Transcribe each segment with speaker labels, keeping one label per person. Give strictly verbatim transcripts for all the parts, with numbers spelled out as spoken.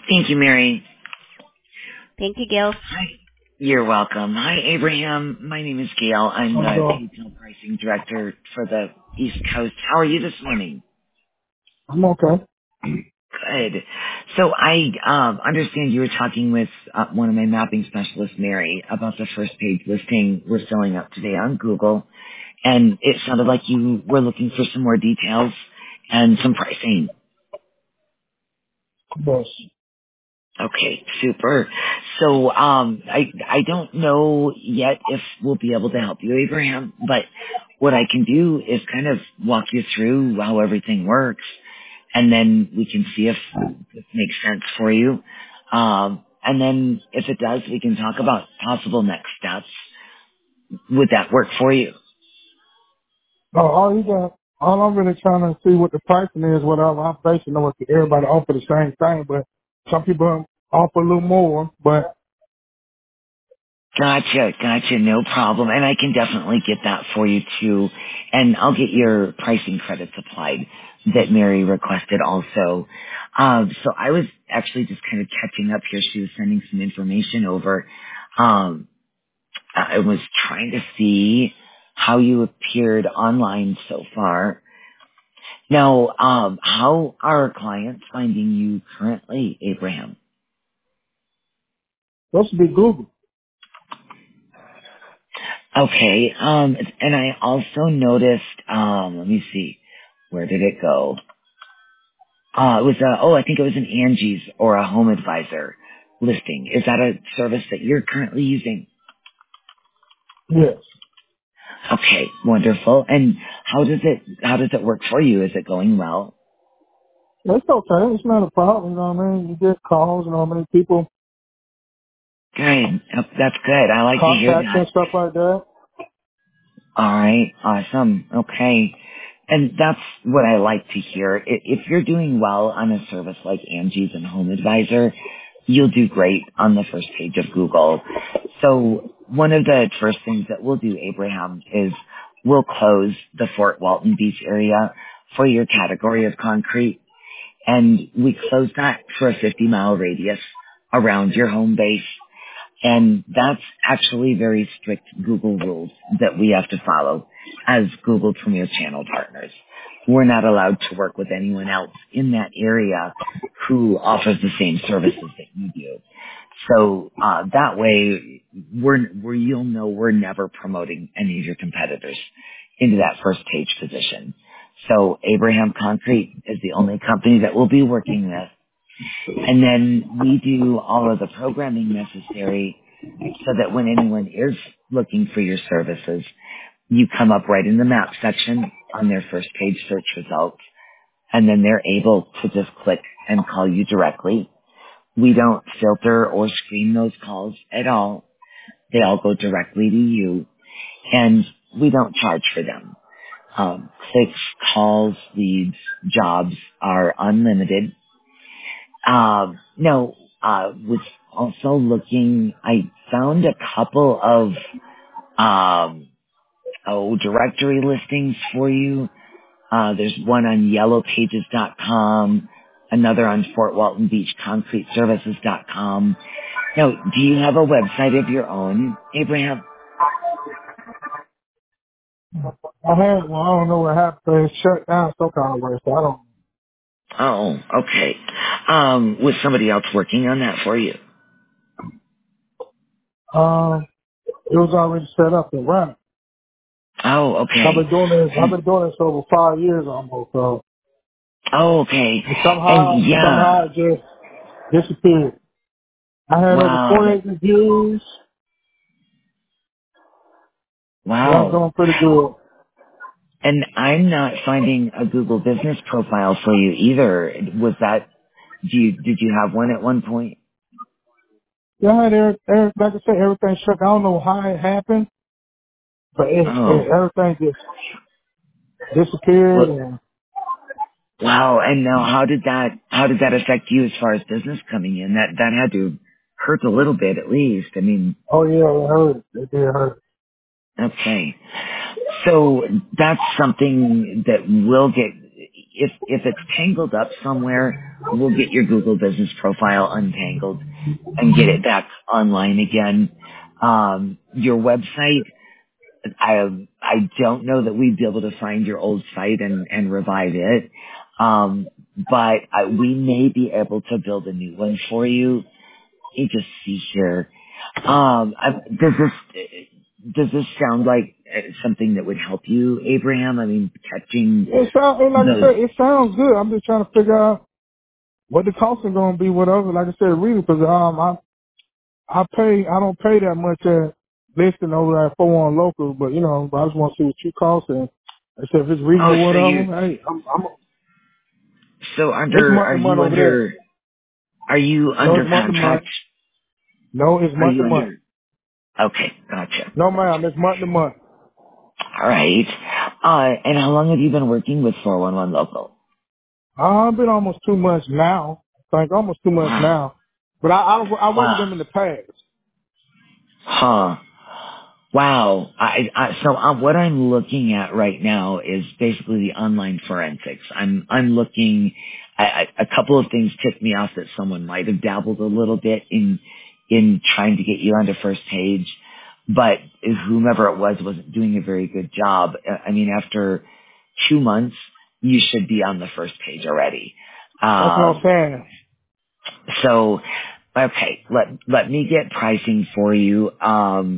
Speaker 1: Thank you, Mary.
Speaker 2: Thank you, Gail.
Speaker 1: Hi. You're welcome. Hi, Abraham. My name is Gail. I'm
Speaker 3: I'm
Speaker 1: the
Speaker 3: going.
Speaker 1: Retail Pricing Director for the East Coast. How are you this morning?
Speaker 3: I'm okay.
Speaker 1: Good. So I um, understand you were talking with uh, one of my mapping specialists, Mary, about the first page listing we're filling up today on Google, and it sounded like you were looking for some more details and some pricing.
Speaker 3: Yes.
Speaker 1: Okay, super. So um, I I don't know yet if we'll be able to help you, Abraham, but what I can do is kind of walk you through how everything works, and then we can see if it makes sense for you. Um, and then if it does, we can talk about possible next steps. Would that work for you?
Speaker 3: No, all you got, all I'm really trying to see what the pricing is, whatever. I'm basing on what everybody offer the same thing, but some people offer a little more, but
Speaker 1: Gotcha, gotcha, no problem. And I can definitely get that for you too. And I'll get your pricing credits applied that Mary requested also. Um, so I was actually just kind of catching up here. She was sending some information over. Um, I was trying to see how you appeared online so far. Now, um, how are clients finding you currently, Abraham?
Speaker 3: that should be Google.
Speaker 1: Okay, um, and I also noticed, um, let me see, where did it go? Uh, it was a, oh, I think it was an Angie's or a Home Advisor listing. Is that a service that you're currently using?
Speaker 3: Yes.
Speaker 1: Okay, wonderful. And how does it, how does it work for you? Is it going well?
Speaker 3: It's okay. It's not a problem, you know what I mean? You get calls, you know what I mean? People
Speaker 1: Good. Yep, that's good. I like to hear
Speaker 3: contact
Speaker 1: that.
Speaker 3: and stuff like that.
Speaker 1: All right. Awesome. Okay. And that's what I like to hear. I- If you're doing well on a service like Angie's and Home Advisor, you'll do great on the first page of Google. So one of the first things that we'll do, Abraham, is we'll close the Fort Walton Beach area for your category of concrete. And we close that for a fifty mile radius around your home base. And that's actually very strict Google rules that we have to follow as Google Premier Channel partners. We're not allowed to work with anyone else in that area who offers the same services that you do. So uh, that way, we're, we're, you'll know we're never promoting any of your competitors into that first page position. So Abraham Concrete is the only company that we'll be working with, and then we do all of the programming necessary so that when anyone is looking for your services, you come up right in the map section on their first page search results, and then they're able to just click and call you directly. We don't filter or screen those calls at all. They all go directly to you, and we don't charge for them. Um, clicks, calls, leads, jobs are unlimited. Um, no, uh, was also looking, I found a couple of, um, oh, directory listings for you. Uh, there's one on yellow pages dot com, another on Fort Walton Beach Concrete Services dot com. Now, do you have a website of your own, Abraham?
Speaker 3: I had, well, I don't know what happened. It shut down some kind of way, so I don't,
Speaker 1: Oh, okay. Um, was somebody else working on that for you?
Speaker 3: um, it was already set up and running.
Speaker 1: Oh,
Speaker 3: I've
Speaker 1: okay.
Speaker 3: been doing this, I've
Speaker 1: And,
Speaker 3: been doing this for over five years almost, so.
Speaker 1: oh, okay.
Speaker 3: And somehow,
Speaker 1: And yeah,
Speaker 3: somehow it just disappeared. I had over
Speaker 1: wow, that,
Speaker 3: forty-eight reviews. Yeah, I'm
Speaker 1: wow.
Speaker 3: doing pretty good.
Speaker 1: And I'm not finding a Google business profile for you either. Was that, do you, did you have one at one point?
Speaker 3: Yeah, I had every, every, like I said, everything shut. I don't know how it happened, but it, it,
Speaker 1: Oh,
Speaker 3: everything just disappeared.
Speaker 1: well,
Speaker 3: And
Speaker 1: wow. And now how did that, how did that affect you as far as business coming in? That, that had to hurt a little bit at least. I mean,
Speaker 3: oh yeah, it hurt. It did hurt.
Speaker 1: okay. So that's something that will get. if if it's tangled up somewhere, we'll get your Google Business Profile untangled and get it back online again. Um, your website, I I don't know that we'd be able to find your old site and and revive it, um, but I, we may be able to build a new one for you. Let me just see here. Um, I, does this does this sound like uh, something that would help you, Abraham? I mean, catching
Speaker 3: It sounds, and like I
Speaker 1: those.
Speaker 3: said, it sounds good. I'm just trying to figure out what the cost is going to be, whatever. Like I said, really, because um, I I pay, I don't pay that much at listing over at four one local, but you know, I just want to see what you cost, and I said if it's
Speaker 1: Oh,
Speaker 3: reasonable,
Speaker 1: so
Speaker 3: whatever.
Speaker 1: you
Speaker 3: Hey, I'm, I'm
Speaker 1: so
Speaker 3: it's
Speaker 1: under
Speaker 3: month
Speaker 1: are
Speaker 3: to month
Speaker 1: you
Speaker 3: over there.
Speaker 1: under are you
Speaker 3: No,
Speaker 1: under
Speaker 3: it's month to month.
Speaker 1: contract?
Speaker 3: No, it's
Speaker 1: Are
Speaker 3: month
Speaker 1: you
Speaker 3: to month.
Speaker 1: under? Okay, gotcha.
Speaker 3: No, ma'am, it's month to month.
Speaker 1: All right. Uh, and how long have you been working with four one one local?
Speaker 3: I've been almost two months now. I think almost two months
Speaker 1: Wow.
Speaker 3: now. But I, I, I worked with
Speaker 1: Wow.
Speaker 3: them in the past.
Speaker 1: Huh. Wow. I, I, so uh, what I'm looking at right now is basically the online forensics. I'm, I'm looking at a couple of things ticked me off that someone might have dabbled a little bit in, in trying to get you onto first page, but whomever it was wasn't doing a very good job. I mean, after two months, you should be on the first page already.
Speaker 3: That's what I'm
Speaker 1: Um,
Speaker 3: saying.
Speaker 1: so, okay, let, let me get pricing for you. Um,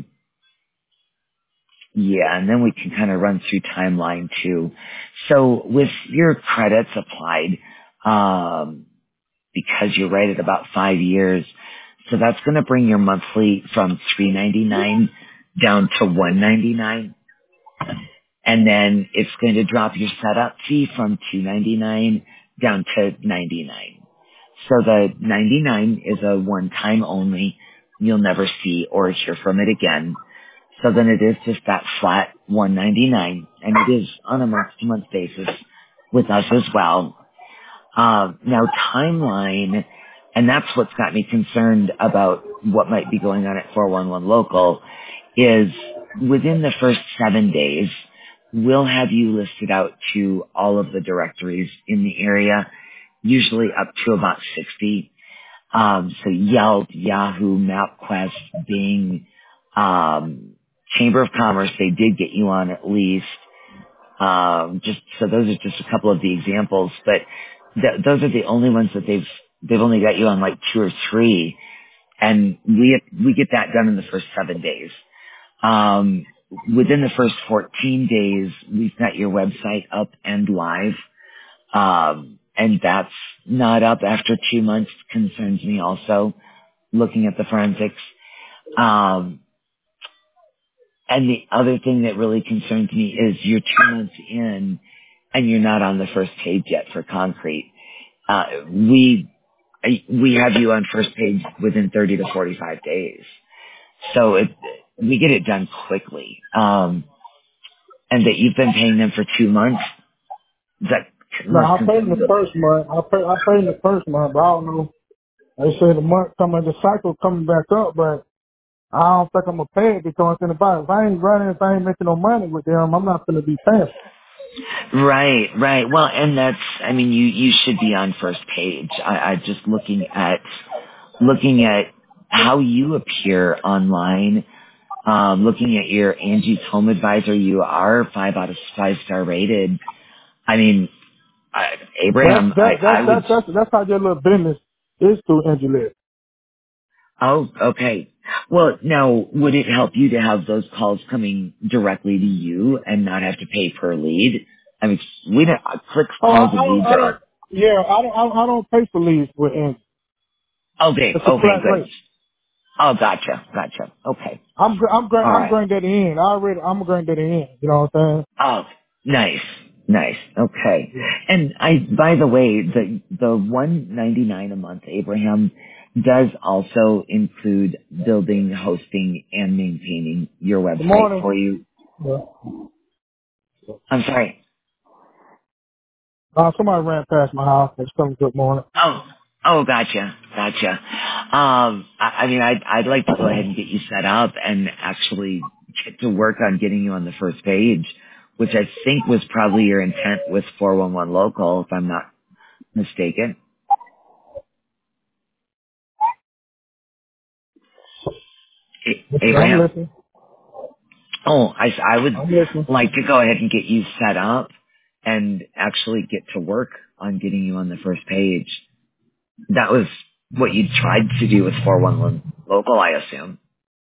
Speaker 1: Yeah, and then we can kind of run through timeline too. So with your credits applied, um, because you're right at about five years, so that's going to bring your monthly from three ninety-nine down to one ninety-nine, and then it's going to drop your setup fee from two ninety-nine down to ninety-nine. So the ninety-nine is a one-time only. You'll never see or hear from it again. So then it is just that flat one ninety-nine, and it is on a month-to-month basis with us as well. Um, now timeline, and that's what's got me concerned about what might be going on at four one one local, is within the first seven days, we'll have you listed out to all of the directories in the area, usually up to about sixty. Um, so Yelp, Yahoo, MapQuest, Bing, um, Chamber of Commerce, they did get you on at least. Um, just so those are just a couple of the examples, but th- those are the only ones that they've they've only got you on like two or three, and we we get that done in the first seven days. Um, within the first fourteen days, we've got your website up and live. Um, and that's not up after two months concerns me also, looking at the forensics. Um, and the other thing that really concerns me is you're two months in and you're not on the first page yet for concrete. Uh, we, we have you on first page within thirty to forty-five days. So it, we get it done quickly. Um, and that you've been paying them for two months, that
Speaker 3: No,
Speaker 1: must
Speaker 3: I paid in
Speaker 1: concern
Speaker 3: the
Speaker 1: me.
Speaker 3: first month. I pay, I paid in the first month, but I don't know. They say the month coming, the cycle coming back up, but I don't think I'm gonna pay it because in about if I ain't running, if I ain't making no money with them, I'm not gonna be paying.
Speaker 1: Right, right. Well, and that's, I mean, you, you should be on first page. I, I just looking at, looking at how you appear online, um, looking at your Angie's Home Advisor, you are five out of five star rated. I mean, I,
Speaker 3: That's
Speaker 1: Abraham, I,
Speaker 3: that
Speaker 1: I
Speaker 3: that
Speaker 1: would,
Speaker 3: that that's that's how your little business is through Angelet.
Speaker 1: oh, okay. Well, now, would it help you to have those calls coming directly to you and not have to pay per lead? I mean, we don't, uh, clicks,
Speaker 3: Oh,
Speaker 1: calls,
Speaker 3: I, I
Speaker 1: and
Speaker 3: don't
Speaker 1: leads
Speaker 3: I
Speaker 1: are,
Speaker 3: don't yeah I don't I, I don't pay for leads with Angie.
Speaker 1: okay,
Speaker 3: It's a
Speaker 1: okay,
Speaker 3: flat
Speaker 1: good.
Speaker 3: rate.
Speaker 1: Oh, gotcha, gotcha. Okay.
Speaker 3: I'm gr- I'm gra-
Speaker 1: All
Speaker 3: I'm
Speaker 1: right.
Speaker 3: granddaddy in. I already I'm granddaddy in. You know what I'm
Speaker 1: Oh, nice, nice. Okay.
Speaker 3: saying?
Speaker 1: And I, by the way, the the one ninety nine a month, Abraham, does also include building, hosting, and maintaining your
Speaker 3: Good
Speaker 1: website
Speaker 3: morning.
Speaker 1: for you.
Speaker 3: Yeah.
Speaker 1: I'm sorry.
Speaker 3: Uh, somebody ran past my house. It's coming. Good morning.
Speaker 1: Oh, oh, gotcha, gotcha. Um, I, I mean, I'd I'd like to go ahead and get you set up and actually get to work on getting you on the first page which I think was probably your intent with four one one local, if I'm not mistaken. A-
Speaker 3: I'm
Speaker 1: Abraham?
Speaker 3: listening.
Speaker 1: Oh, I, I would
Speaker 3: I'm listening.
Speaker 1: like to go ahead and get you set up and actually get to work on getting you on the first page. That was what you tried to do with four one one local, I assume.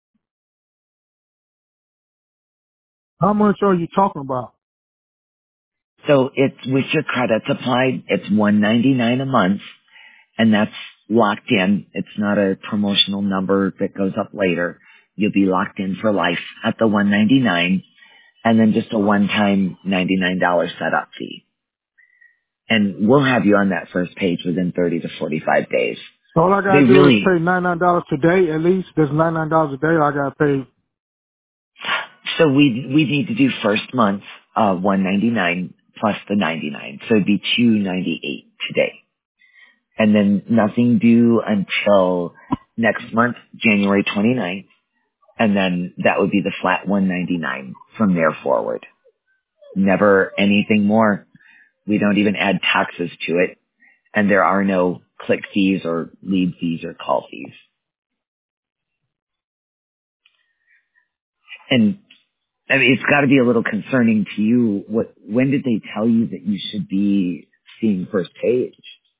Speaker 3: How much are you talking about?
Speaker 1: So it's with your credits applied, it's one ninety-nine a month, and that's locked in. It's not a promotional number that goes up later. You'll be locked in for life at the one ninety-nine, and then just a one-time ninety-nine dollars setup fee. And we'll have you on that first page within thirty to forty-five days.
Speaker 3: So all I
Speaker 1: They
Speaker 3: gotta do is
Speaker 1: really,
Speaker 3: pay ninety-nine dollars today at least. There's ninety-nine dollars a day I gotta pay.
Speaker 1: so we we need to do first month uh one ninety-nine plus the ninety-nine, so it'd be two ninety-eight today, and then nothing due until next month, January twenty-ninth, and then that would be the flat one ninety-nine from there forward. Never anything more. We don't even add taxes to it, and there are no click fees or lead fees or call fees. And I mean, it's got to be a little concerning to you. What? When did they tell you that you should be seeing first page,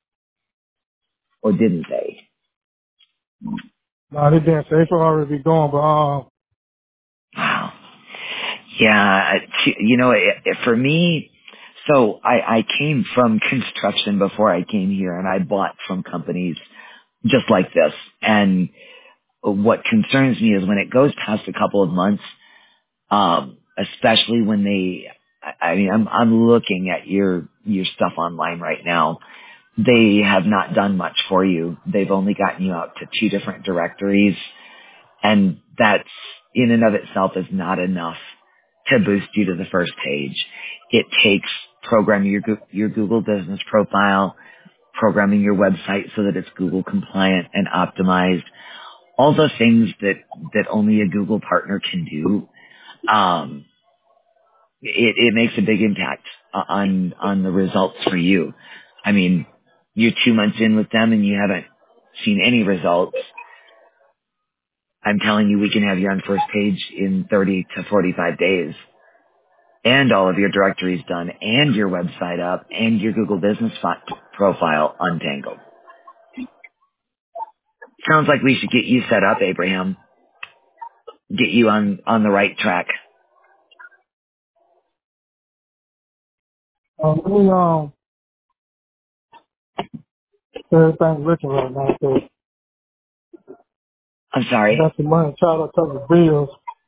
Speaker 1: or didn't they?
Speaker 3: No, they didn't say it's already be going, but um,
Speaker 1: Wow. Yeah. t- You know, it, it, for me, so I, I came from construction before I came here, and I bought from companies just like this. And what concerns me is when it goes past a couple of months, um, especially when they. I I mean, I'm I'm looking at your your stuff online right now. They have not done much for you. They've only gotten you out to two different directories, and that's in and of itself is not enough to boost you to the first page. It takes programming your Goo- your Google business profile, programming your website so that it's Google compliant and optimized. All the things that that only a Google partner can do. Um, it, it makes a big impact on on the results for you. I mean, you're two months in with them and you haven't seen any results. I'm telling you, we can have you on first page in thirty to forty-five days, and all of your directories done, and your website up, and your Google Business fi- profile untangled. Sounds like we should get you set up, Abraham. Get you on on the right track.
Speaker 3: um, let me um, get everything looking right now. So
Speaker 1: I'm
Speaker 3: I
Speaker 1: sorry,
Speaker 3: got some money tied up to the bills.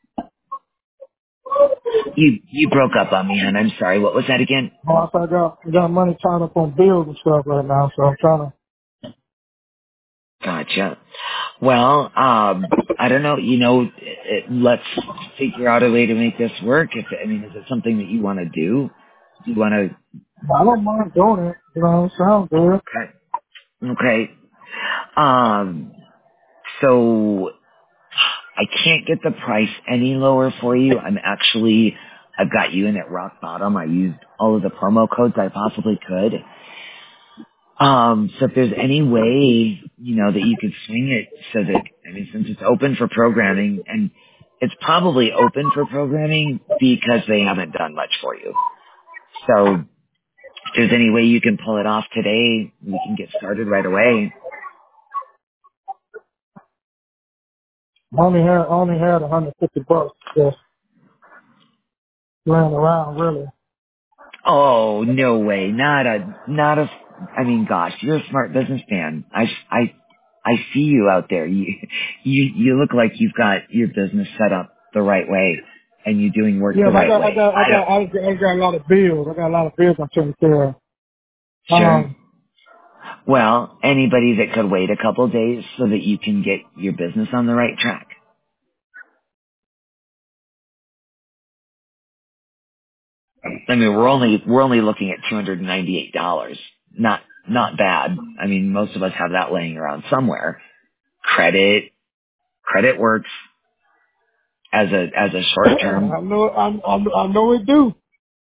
Speaker 1: you you broke up on me, hon. I'm sorry. What was that again?
Speaker 3: Also, I got I got money tied up on bills and stuff right now, so I'm trying to.
Speaker 1: Gotcha. Well, um, I don't know. You know, it, it, let's figure out a way to make this work. If I mean, is it something that you want to do? You want to?
Speaker 3: I don't mind doing it. You know, it sounds good.
Speaker 1: Okay. Okay. Um. So I can't get the price any lower for you. I'm actually, I've got you in at rock bottom. I used all of the promo codes I possibly could. Um, so if there's any way, you know, that you could swing it so that, I mean, since it's open for programming, and it's probably open for programming because they haven't done much for you. So if there's any way you can pull it off today, we can get started right away.
Speaker 3: I only had I only had one hundred fifty bucks just laying around, really.
Speaker 1: Oh, no way. Not a, not a, I mean, gosh, you're a smart businessman. I, I, I see you out there. You, you, you look like you've got your business set up the right way and you're doing work
Speaker 3: Yeah,
Speaker 1: the
Speaker 3: but I
Speaker 1: right
Speaker 3: got I
Speaker 1: way.
Speaker 3: got I
Speaker 1: I
Speaker 3: got
Speaker 1: don't,
Speaker 3: I got, I got a lot of bills. I got a lot of bills I'm taking care of.
Speaker 1: sure.
Speaker 3: Um,
Speaker 1: Well, anybody that could wait a couple days so that you can get your business on the right track. I mean, we're only, we're only looking at two hundred ninety-eight dollars. Not, not bad. I mean, most of us have that laying around somewhere. Credit, credit works as a as a short term.
Speaker 3: I know I, I I know it do.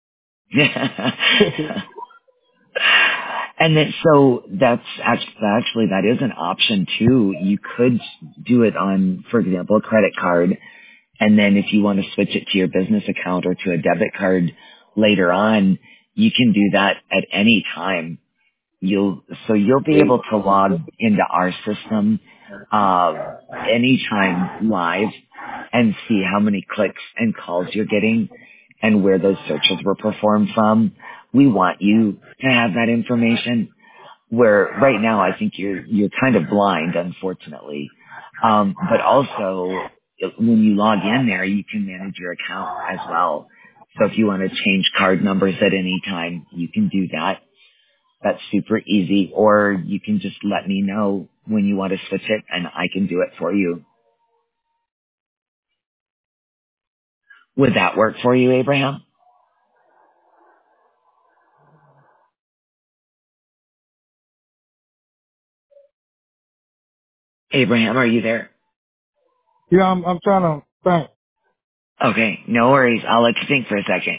Speaker 1: And then, so that's actually, actually, that is an option too. You could do it on, for example, a credit card. And then if you want to switch it to your business account or to a debit card later on, you can do that at any time. You'll, so you'll be able to log into our system, uh, anytime live and see how many clicks and calls you're getting and where those searches were performed from. We want you to have that information, where right now I think you're, you're kind of blind, unfortunately. Um, but also when you log in there, you can manage your account as well. So if you want to change card numbers at any time, you can do that. That's super easy. Or you can just let me know when you want to switch it and I can do it for you. Would that work for you, Abraham? Abraham, are you there?
Speaker 3: Yeah, I'm, I'm trying to think.
Speaker 1: Okay, no worries. I'll let you think for a second.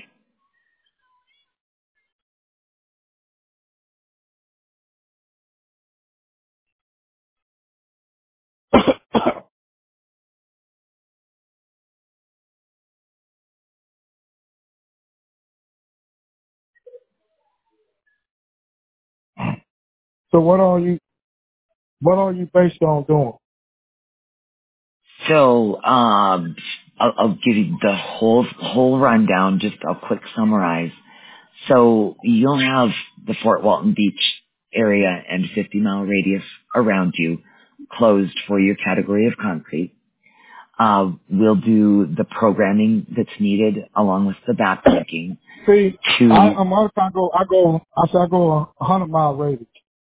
Speaker 3: So what are you, what are you based on doing?
Speaker 1: So, um, I'll, I'll give you the whole whole rundown. Just a quick summarize. So you'll have the Fort Walton Beach area and fifty mile radius around you closed for your category of concrete. Uh, we'll do the programming that's needed along with the backlinking
Speaker 3: See, I,
Speaker 1: to,
Speaker 3: I'm other time I go, I go, I say I go a hundred mile radius.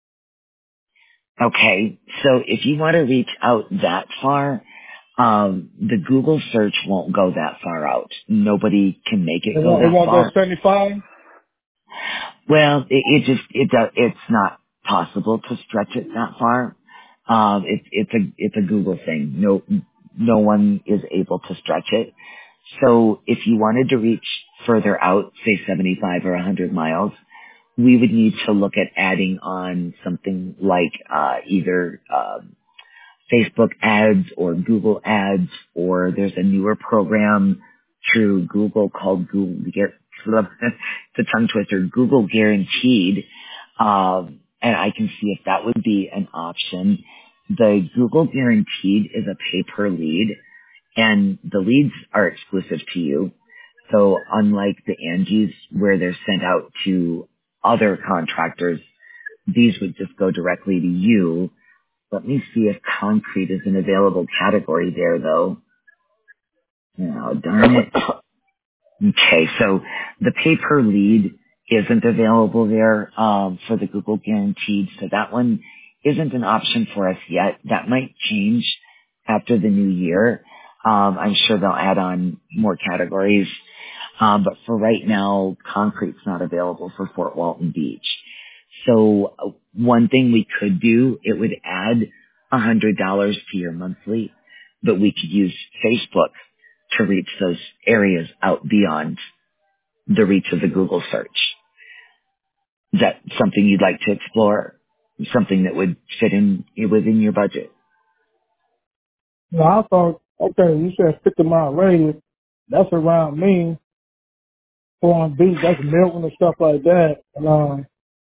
Speaker 1: okay, so if you want to reach out that far, um, the Google search won't go that far out. Nobody can make it
Speaker 3: It
Speaker 1: go
Speaker 3: won't, it
Speaker 1: that
Speaker 3: won't go
Speaker 1: far.
Speaker 3: seventy-five.
Speaker 1: Well, it, it just it does. It's not possible to stretch it that far. Um, it's it's a it's a Google thing. No no one is able to stretch it. So if you wanted to reach further out, say seventy-five or one hundred miles, we would need to look at adding on something like uh, either um, Facebook ads or Google ads, or there's a newer program through Google called Google, the tongue twister, Google Guaranteed. Um, and I can see if that would be an option. The Google Guaranteed is a pay per lead, and the leads are exclusive to you. So unlike the Angies where they're sent out to other contractors, these would just go directly to you. Let me see if concrete is an available category there, though. Oh, darn it. Okay, so the pay per lead isn't available there um, for the Google Guaranteed, so that one isn't an option for us yet. That might change after the new year. Um, I'm sure they'll add on more categories, um, but for right now, concrete's not available for Fort Walton Beach. So uh, one thing we could do, it would add one hundred dollars to your monthly, but we could use Facebook to reach those areas out beyond the reach of the Google search. Is that something you'd like to explore? Something that would fit in within your budget?
Speaker 3: No, I thought, okay, you said fifty mile radius. That's around me. On beach, that's Milton and stuff like that. And, um,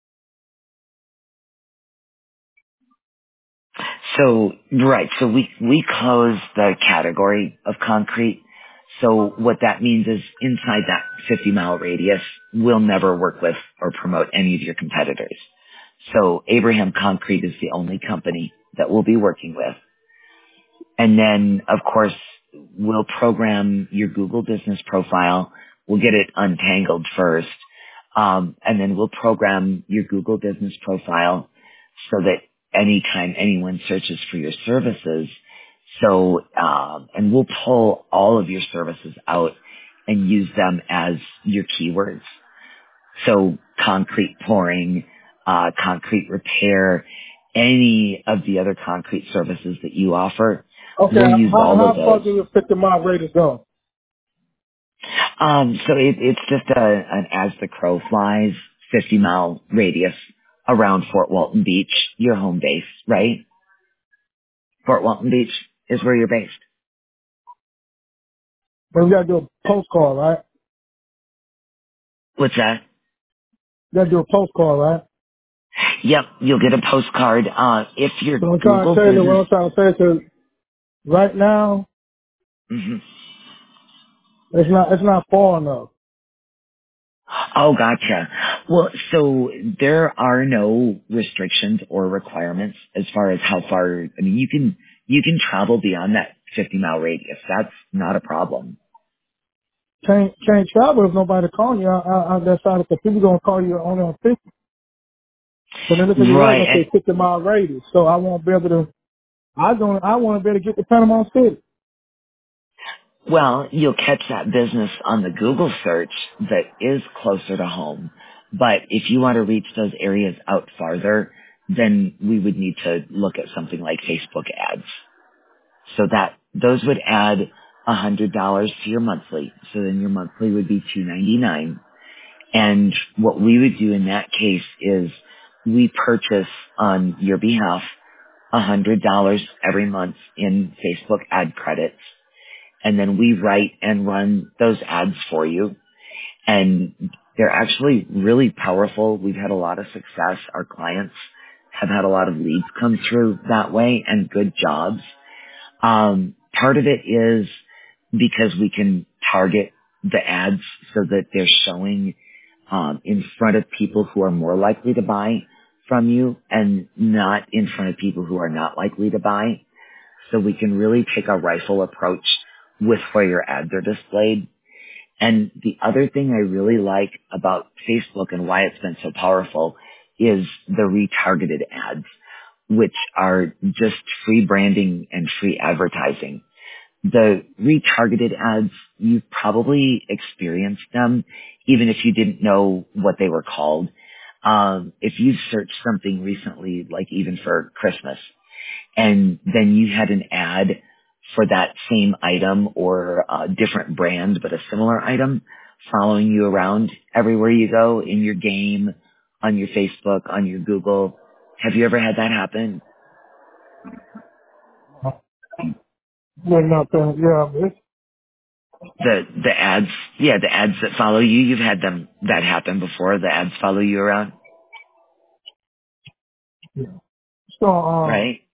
Speaker 1: So, right, so we, we close the category of concrete. So what that means is inside that fifty mile radius, we'll never work with or promote any of your competitors. So Abraham Concrete is the only company that we'll be working with. And then, of course, we'll program your Google business profile. We'll get it untangled first. Um, and then we'll program your Google business profile so that anytime anyone searches for your services, so, um, and we'll pull all of your services out and use them as your keywords. So concrete pouring, uh, concrete repair, any of the other concrete services that you offer,
Speaker 3: okay,
Speaker 1: we'll use
Speaker 3: how,
Speaker 1: all of
Speaker 3: how far
Speaker 1: those.
Speaker 3: do the fifty mile radius go?
Speaker 1: Um, so it, it's just a, an as the crow flies fifty mile radius around Fort Walton Beach, your home base, right? Fort Walton Beach is where you're based.
Speaker 3: But we gotta do a postcard, right?
Speaker 1: What's that?
Speaker 3: We gotta do a postcard, right?
Speaker 1: Yep, you'll get a postcard. Uh, if your
Speaker 3: So I'm trying to
Speaker 1: Google
Speaker 3: say that what
Speaker 1: business,
Speaker 3: I'm trying to say is that right now
Speaker 1: mhm.
Speaker 3: it's not it's not far enough.
Speaker 1: Oh, gotcha. Well, so there are no restrictions or requirements as far as how far, I mean, you can, you can travel beyond that fifty mile radius. That's not a problem.
Speaker 3: Can't can't travel if nobody calling you. I, I, I decided that people gonna call you only on fifty. So then look at the road
Speaker 1: Right.
Speaker 3: gonna
Speaker 1: And,
Speaker 3: say fifty mile radius. So I won't be able to. I don't. I want to be able to get to Panama City.
Speaker 1: well, you'll catch that business on the Google search that is closer to home. But if you want to reach those areas out farther, then we would need to look at something like Facebook ads. So that those would add a hundred dollars to your monthly. So then your monthly would be two ninety nine. And what we would do in that case is we purchase on your behalf a hundred dollars every month in Facebook ad credits, and then we write and run those ads for you. And they're actually really powerful. We've had a lot of success. Our clients have had a lot of leads come through that way and good jobs. Um, part of it is because we can target the ads so that they're showing um, in front of people who are more likely to buy from you and not in front of people who are not likely to buy. So we can really take a rifle approach with where your ads are displayed. And the other thing I really like about Facebook and why it's been so powerful is the retargeted ads, which are just free branding and free advertising. The retargeted ads, you've probably experienced them, even if you didn't know what they were called. Um, if you searched something recently, like even for Christmas, and then you had an ad for that same item or a different brand, but a similar item following you around everywhere you go in your game, on your Facebook, on your Google. Have you ever had that happen?
Speaker 3: Yeah, no, yeah, it's,
Speaker 1: The the ads, yeah, the ads that follow you, you've had them that happen before. The ads follow you around,
Speaker 3: yeah. So um,
Speaker 1: right?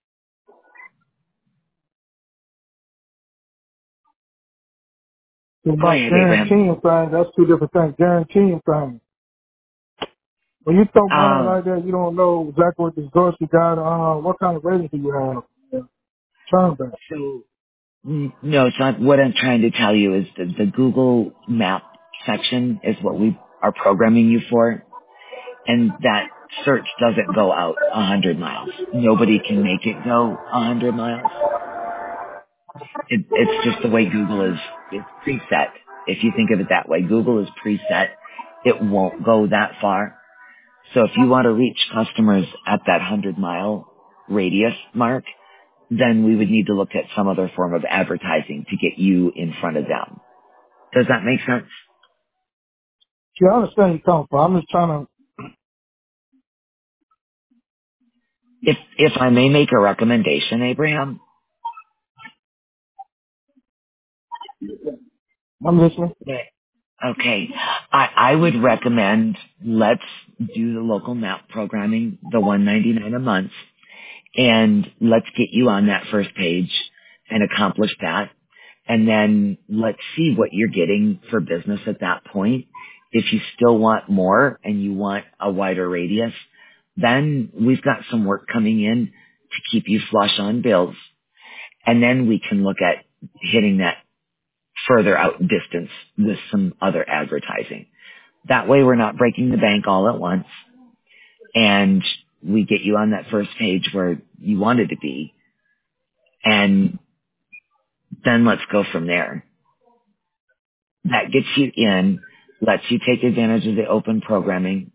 Speaker 3: it's
Speaker 1: Go
Speaker 3: about
Speaker 1: ahead, Abraham.
Speaker 3: guaranteeing things. That's two different things. Guaranteeing things. When you throw money
Speaker 1: Um,
Speaker 3: like that, you don't know exactly what the results you got. Uh, what kind of rating do you have? Yeah. Turn back.
Speaker 1: so n- no, it's not. What I'm trying to tell you is that the Google Map section is what we are programming you for, and that search doesn't go out a hundred miles. Nobody can make it go a hundred miles. It, it's just the way Google is. It's preset. If you think of it that way, Google is preset. It won't go that far. So if you want to reach customers at that hundred mile radius mark, then we would need to look at some other form of advertising to get you in front of them. Does that make sense?
Speaker 3: Yeah, I understand where you come from. I'm just trying to.
Speaker 1: If, if I may make a recommendation, Abraham,
Speaker 3: I'm listening.
Speaker 1: yeah. Okay. I, I would recommend let's do the local map programming, the one ninety-nine a month, and let's get you on that first page and accomplish that. And then let's see what you're getting for business at that point. If you still want more and you want a wider radius, then we've got some work coming in to keep you flush on bills. And then we can look at hitting that further out distance with some other advertising. That way we're not breaking the bank all at once and we get you on that first page where you wanted to be. And then let's go from there. That gets you in, lets you take advantage of the open programming.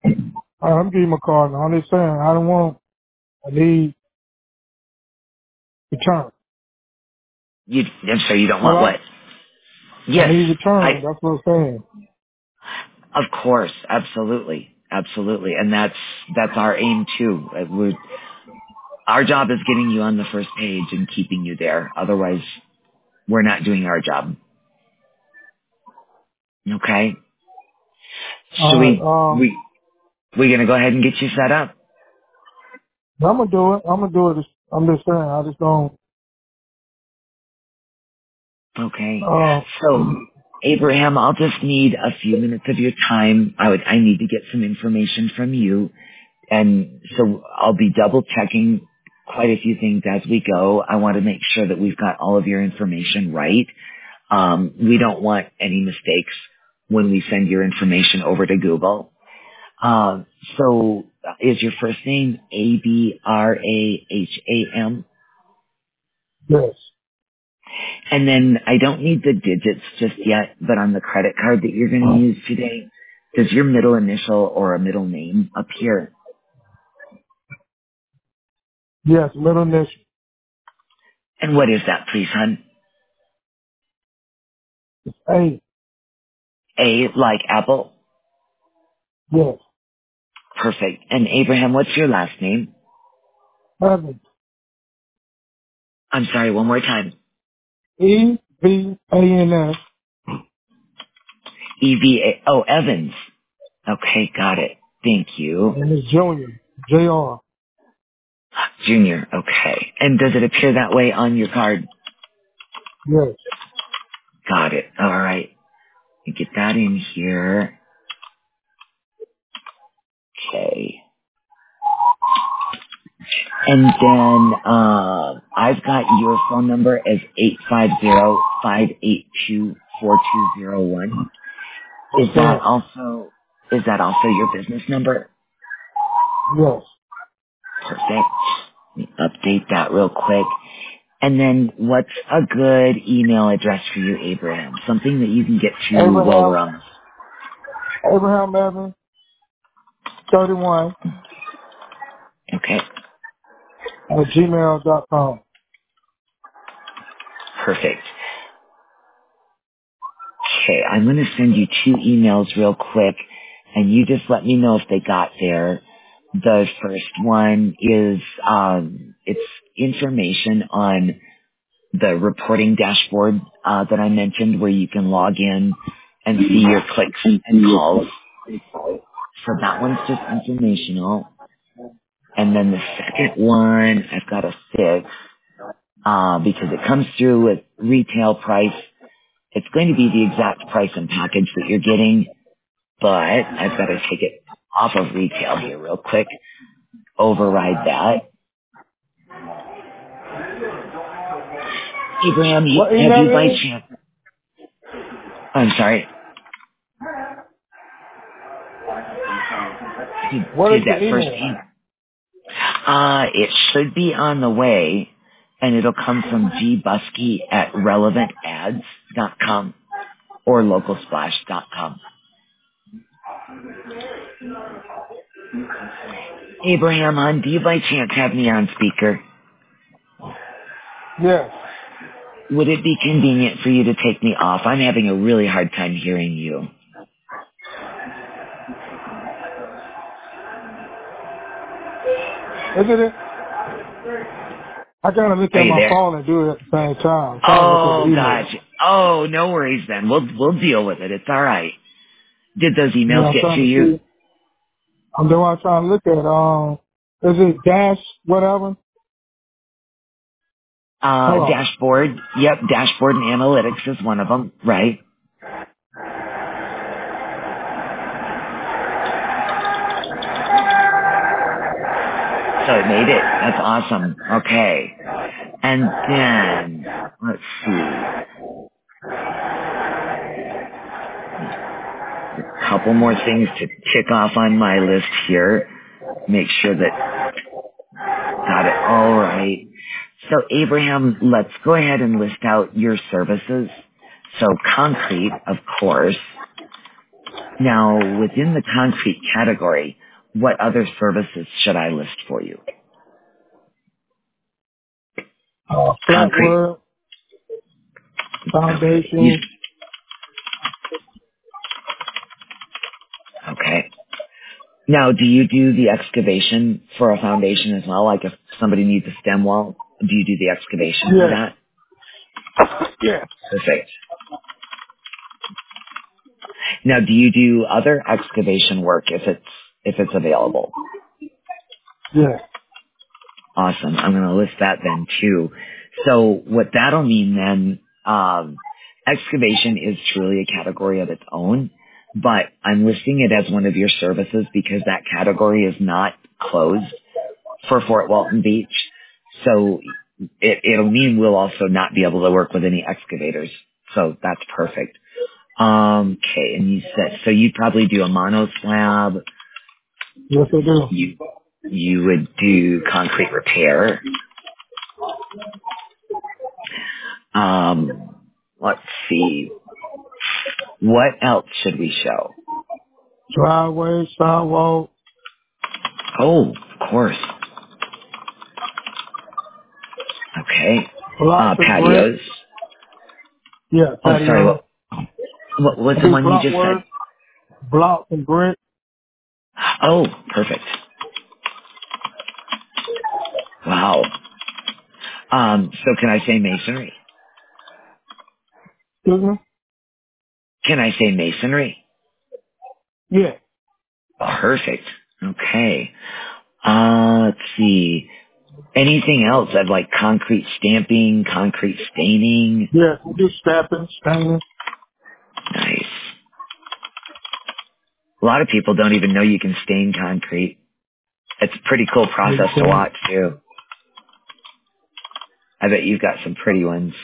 Speaker 3: All right, I'm giving you my card now. I'm just saying, I don't want. I need return.
Speaker 1: You, I'm sorry, you don't want
Speaker 3: Hello?
Speaker 1: what?
Speaker 3: I
Speaker 1: Yes,
Speaker 3: need return.
Speaker 1: I,
Speaker 3: That's what I'm saying.
Speaker 1: of course, absolutely, absolutely. And that's, that's our aim too. Uh, We're, our job is getting you on the first page and keeping you there. Otherwise, we're not doing our job. Okay?
Speaker 3: All
Speaker 1: Should
Speaker 3: right.
Speaker 1: we,
Speaker 3: Um,
Speaker 1: we, we gonna go ahead and get you set up?
Speaker 3: I'm gonna do it. I'm gonna do it. I'm just saying. I just don't.
Speaker 1: Okay.
Speaker 3: Uh,
Speaker 1: So, Abraham, I'll just need a few minutes of your time. I would, I need to get some information from you. And so I'll be double checking quite a few things as we go. I want to make sure that we've got all of your information right. Um, we don't want any mistakes when we send your information over to Google. Uh, so uh, is your first name A B R A H A M?
Speaker 3: yes.
Speaker 1: And then I don't need the digits just yet, but on the credit card that you're going to use today, does your middle initial or a middle name appear?
Speaker 3: Yes. Middle initial.
Speaker 1: And what is that, please, hon?
Speaker 3: A.
Speaker 1: A like apple?
Speaker 3: Yes.
Speaker 1: Perfect. And Abraham, what's your last name?
Speaker 3: Evans.
Speaker 1: I'm sorry, one more time.
Speaker 3: E V A N S.
Speaker 1: E V A, oh, Evans. Okay, got it. Thank you.
Speaker 3: And it's Junior. J R.
Speaker 1: Junior, okay. And does it appear that way on your card?
Speaker 3: Yes.
Speaker 1: Got it. All right. Get that in here. Okay. And then uh, I've got your phone number as eight five zero, five eight two, four two zero one. Is
Speaker 3: That's
Speaker 1: that
Speaker 3: correct.
Speaker 1: also is that also your business number?
Speaker 3: Yes.
Speaker 1: Perfect. Let me update that real quick. And then what's a good email address for you, Abraham? Something that you can get to while we're
Speaker 3: Abraham.
Speaker 1: on.
Speaker 3: Abraham Evans. thirty-one
Speaker 1: Okay.
Speaker 3: at gmail dot com.
Speaker 1: Perfect. Okay, I'm going to send you two emails real quick, and you just let me know if they got there. The first one is um, it's information on the reporting dashboard uh, that I mentioned, where you can log in and see your clicks and calls. So that one's just informational. And then the second one, I've got to fix uh, because it comes through with retail price. It's going to be the exact price and package that you're getting, but I've got to take it off of retail here real quick, override that. Abraham, you-
Speaker 3: What
Speaker 1: have you by
Speaker 3: email is?
Speaker 1: chance, I'm sorry, did,
Speaker 3: What
Speaker 1: did
Speaker 3: is the
Speaker 1: that first
Speaker 3: email?
Speaker 1: email? Uh, it should be on the way, and it'll come from gbusky at relevant ads dot com or local splash dot com. Abraham, hon, do you by chance have me on speaker?
Speaker 3: Yes.
Speaker 1: Would it be convenient for you to take me off? I'm having a really hard time hearing you.
Speaker 3: Isn't it? I gotta look
Speaker 1: Are
Speaker 3: at
Speaker 1: you
Speaker 3: my
Speaker 1: there?
Speaker 3: phone and do it at the same time. I'm trying to look at the
Speaker 1: Oh,
Speaker 3: email.
Speaker 1: gotcha. Oh, no worries then. We'll we'll deal with it. It's all right. Did those
Speaker 3: Yeah,
Speaker 1: emails
Speaker 3: I'm
Speaker 1: get to
Speaker 3: trying to
Speaker 1: you?
Speaker 3: see. I'm the one trying to look at. Um, is it dash whatever?
Speaker 1: Uh,
Speaker 3: Hold on.
Speaker 1: dashboard. Yep, dashboard and analytics is one of them, right? So it made it. That's awesome. Okay. And then, let's see. A couple more things to tick off on my list here. Make sure that got it all right. So Abraham, let's go ahead and list out your services. So concrete, of course. Now, within the concrete category, what other services should I list for you?
Speaker 3: uh, flat
Speaker 1: Concrete.
Speaker 3: work,
Speaker 1: Okay. You,
Speaker 3: foundation.
Speaker 1: okay. Now, do you do the excavation for a foundation as well? Like if somebody needs a stem wall, do you do the excavation for
Speaker 3: Yes,
Speaker 1: that?
Speaker 3: yes,
Speaker 1: Perfect. Now, do you do other excavation work if it's if it's available?
Speaker 3: yes.
Speaker 1: Awesome. I'm going to list that then too. So what that'll mean then, um, excavation is truly a category of its own, but I'm listing it as one of your services because that category is not closed for Fort Walton Beach. So it, it'll mean we'll also not be able to work with any excavators. So that's perfect. Um, okay, and you said, so you probably do a mono slab.
Speaker 3: Yes, I do.
Speaker 1: You, you would do concrete repair. Um, let's see. What else should we show?
Speaker 3: Driveway, sidewalk,
Speaker 1: Oh, of course. Okay. Uh,
Speaker 3: blocks and brick.
Speaker 1: patios.
Speaker 3: Yeah,
Speaker 1: Oh, sorry.
Speaker 3: patio.
Speaker 1: What, what what's
Speaker 3: I
Speaker 1: the
Speaker 3: do
Speaker 1: one you
Speaker 3: block
Speaker 1: just
Speaker 3: work,
Speaker 1: said?
Speaker 3: blocks and brick.
Speaker 1: Oh, perfect. Wow. Um, so can I say masonry?
Speaker 3: Excuse me?
Speaker 1: Can I say masonry?
Speaker 3: Yeah.
Speaker 1: Perfect. Okay. Uh, let's see. Anything else? I've like concrete stamping, concrete staining.
Speaker 3: Yes, we do stamping, staining.
Speaker 1: Nice. A lot of people don't even know you can stain concrete. It's a pretty cool process to
Speaker 3: Okay.
Speaker 1: watch too. I bet you've got some pretty ones.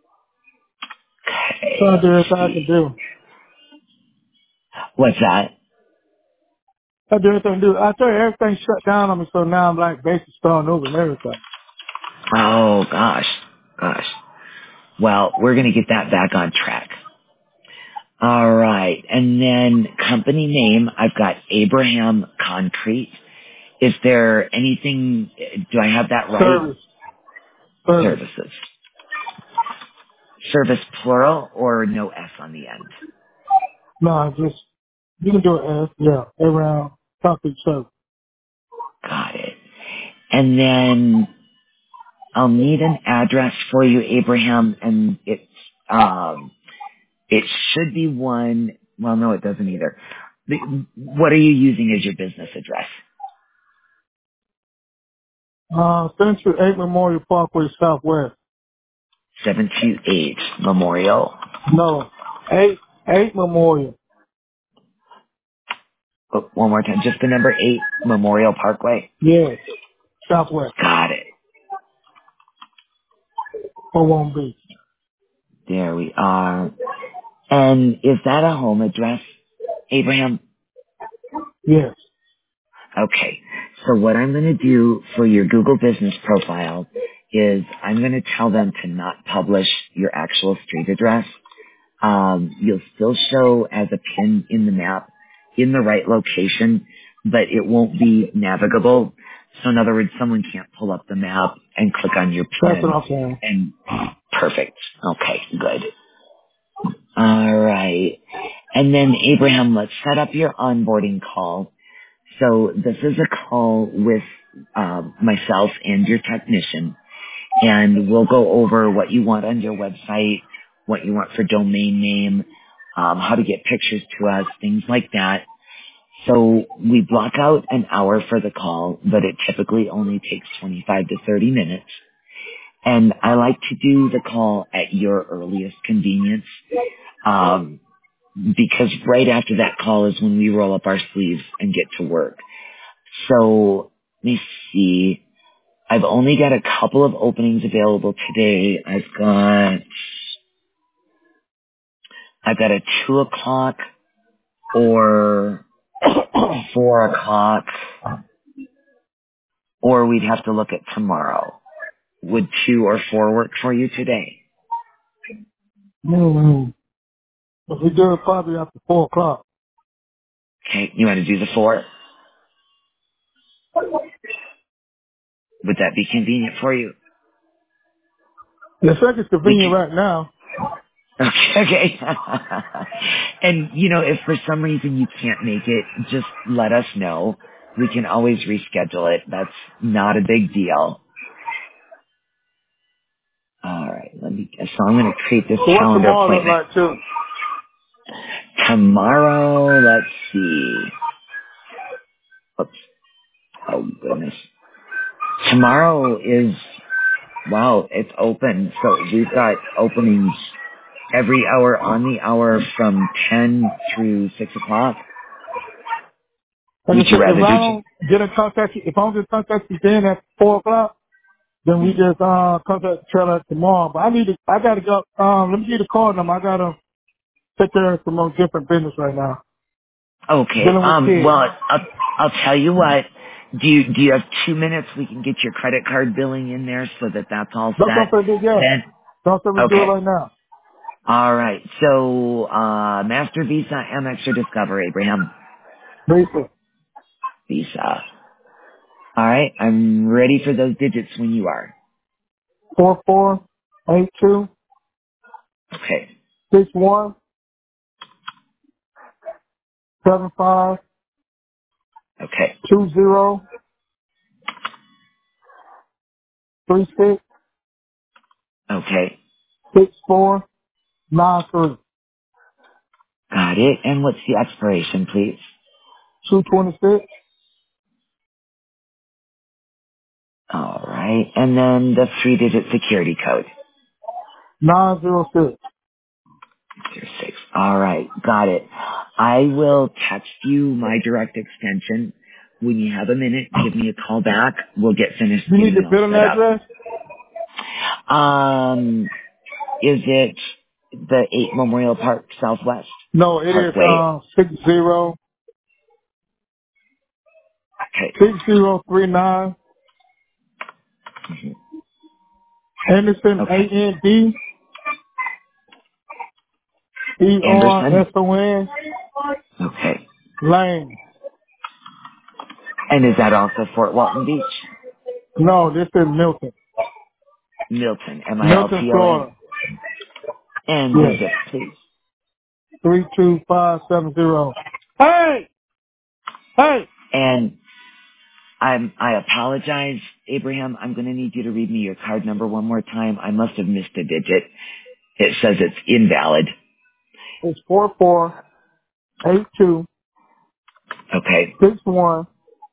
Speaker 1: Okay,
Speaker 3: So I
Speaker 1: let's
Speaker 3: do everything I can
Speaker 1: see.
Speaker 3: do.
Speaker 1: What's that?
Speaker 3: I do everything I do. I tell you, everything shut down on me, so now I'm like basically starting over and everything.
Speaker 1: Oh gosh, gosh. Well, we're gonna get that back on track. All right, and then company name. I've got Abraham Concrete. Is there anything? Do I have that right?
Speaker 3: Service. Service.
Speaker 1: Services. Service plural or no S on the end?
Speaker 3: No, I just, you can do it as, yeah, around concrete service.
Speaker 1: Got it. And then I'll need an address for you, Abraham, and it's um, it should be one. Well, no, it doesn't either. The- What are you using as your business address?
Speaker 3: Uh, Century eight Memorial Parkway Southwest.
Speaker 1: Seven two eight Memorial.
Speaker 3: No, eight, eight Memorial.
Speaker 1: Oh, one more time, just the number eight Memorial Parkway.
Speaker 3: Yes, Southwest.
Speaker 1: Got it.
Speaker 3: For one B.
Speaker 1: There we are. And is that a home address, Abraham?
Speaker 3: Yes.
Speaker 1: Okay. So what I'm going to do for your Google business profile is I'm going to tell them to not publish your actual street address. Um, you'll still show as a pin in the map in the right location, but it won't be navigable. So in other words, someone can't pull up the map and click on your
Speaker 3: That's what
Speaker 1: pin
Speaker 3: I'm saying.
Speaker 1: and perfect. Okay, good. All right. And then Abraham, let's set up your onboarding call. So this is a call with um, myself and your technician, and we'll go over what you want on your website, what you want for domain name, um, how to get pictures to us, things like that. So we block out an hour for the call, but it typically only takes twenty-five to thirty minutes. And I like to do the call at your earliest convenience, um, because right after that call is when we roll up our sleeves and get to work. So let me see. I've only got a couple of openings available today. I've got I've got a two o'clock or four o'clock, or we'd have to look at tomorrow. Would two or four work for you today?
Speaker 3: Mm-hmm. But we do it probably after four o'clock.
Speaker 1: Okay, you want to do the four? Would that be convenient for you?
Speaker 3: The second's
Speaker 1: We
Speaker 3: convenient
Speaker 1: can,
Speaker 3: right now.
Speaker 1: okay, okay. And, you know, if for some reason you can't make it, just let us know. We can always reschedule it. That's not a big deal. All right, let me, so I'm going to create this
Speaker 3: So what's
Speaker 1: calendar
Speaker 3: tomorrow look
Speaker 1: appointment.
Speaker 3: like too?
Speaker 1: Tomorrow, let's see. Oops. Oh, goodness. Tomorrow is, wow, it's open. So we've got openings every hour on the hour from ten through six o'clock.
Speaker 3: Like
Speaker 1: Would
Speaker 3: I
Speaker 1: you
Speaker 3: said, if
Speaker 1: rather
Speaker 3: I
Speaker 1: do,
Speaker 3: don't get in contact, if I don't get in contact with Dan at four o'clock, then we just uh contact each other tomorrow. But I need to, I gotta go. Um, let me get the call number. I gotta take care of some more different business right now.
Speaker 1: okay,
Speaker 3: Dealing with
Speaker 1: um,
Speaker 3: kids.
Speaker 1: well, I'll, I'll tell you what. Do you, do you have two minutes? We can get your credit card billing in there so that that's all
Speaker 3: Don't don't
Speaker 1: set.
Speaker 3: say this yet.
Speaker 1: Then,
Speaker 3: Don't say we do it
Speaker 1: okay.
Speaker 3: right now.
Speaker 1: All right. So, uh, Master Visa, Amex, or Discover, Abraham?
Speaker 3: Basic.
Speaker 1: Visa. All right. I'm ready for those digits when you are.
Speaker 3: Four four eight two
Speaker 1: Okay.
Speaker 3: six one seven five
Speaker 1: Okay.
Speaker 3: two zero three six
Speaker 1: Okay.
Speaker 3: six four nine three
Speaker 1: Got it. And what's the expiration, please?
Speaker 3: two twenty six
Speaker 1: All right. And then the three-digit security code.
Speaker 3: nine zero six.
Speaker 1: Zero six. All right. Got it. I will text you my direct extension. When you have a minute, give me a call back. We'll get finished
Speaker 3: You need
Speaker 1: getting
Speaker 3: the
Speaker 1: it all
Speaker 3: billing
Speaker 1: set up.
Speaker 3: address?
Speaker 1: Um, is it the eight Memorial Park Southwest
Speaker 3: No, it is
Speaker 1: Parkway?
Speaker 3: um six zero
Speaker 1: Okay.
Speaker 3: six zero three nine Anderson A
Speaker 1: Okay.
Speaker 3: N D E R
Speaker 1: Anderson?
Speaker 3: S O N
Speaker 1: Okay.
Speaker 3: Lane.
Speaker 1: And is that also Fort Walton Beach?
Speaker 3: No, this is Milton.
Speaker 1: Milton,
Speaker 3: Milton,
Speaker 1: M I L T O N.
Speaker 3: Florida.
Speaker 1: And the
Speaker 3: Yes.
Speaker 1: zip, please.
Speaker 3: Three two five seven zero. Hey! Hey!
Speaker 1: And I'm, I apologize, Abraham. I'm going to need you to read me your card number one more time. I must have missed a digit. It says it's invalid.
Speaker 3: It's four four eight two
Speaker 1: Okay.
Speaker 3: six one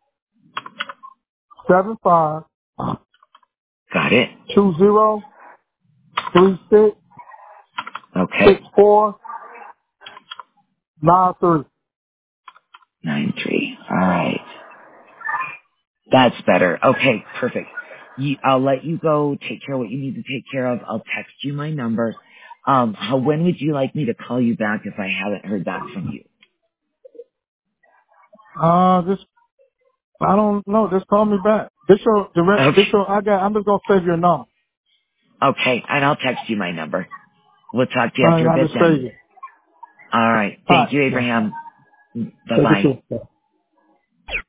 Speaker 3: seven five
Speaker 1: Got it.
Speaker 3: two zero three six six
Speaker 1: Okay.
Speaker 3: four nine three.
Speaker 1: Nine three. All right. That's better. Okay, perfect. You, I'll let you go take care of what you need to take care of. I'll text you my number. Um, how, when would you like me to call you back if I haven't heard back from you?
Speaker 3: Uh, just I don't know. Just call me back. This your direct. This
Speaker 1: Okay.
Speaker 3: your I got. I'm just gonna save your number.
Speaker 1: Okay, and I'll text you my number. We'll talk to you
Speaker 3: All
Speaker 1: after
Speaker 3: right,
Speaker 1: a
Speaker 3: I
Speaker 1: bit
Speaker 3: just
Speaker 1: then.
Speaker 3: save it.
Speaker 1: All right.
Speaker 3: All
Speaker 1: Thank
Speaker 3: right.
Speaker 1: you,
Speaker 3: Well,
Speaker 1: Abraham.
Speaker 3: take it
Speaker 1: Bye-bye.
Speaker 3: too.